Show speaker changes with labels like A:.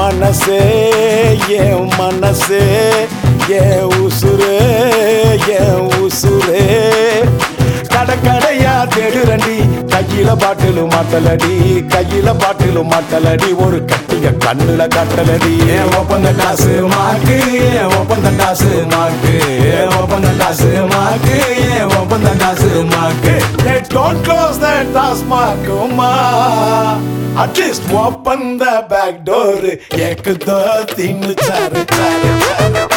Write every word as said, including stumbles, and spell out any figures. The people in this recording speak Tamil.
A: மனசே என் மனசே என் உசுரே என் உசுரே கடை கடையா தேடுறண்டி கையில பாட்டிலும் மாட்டலடி கையில பாட்டிலும் மாட்டலடி ஒரு கட்டிக கண்ணுல கட்டலடி ஏன் ஒப்பந்த காசு மாக்கு ஏன் ஒப்பந்த காசு மாக்கு ஏன் ஒப்பந்த காசு மாக்கு ஏன் ஒப்பந்த காசு மாக்கு don't close that taskmark ma at least open the back door ek do tin char char char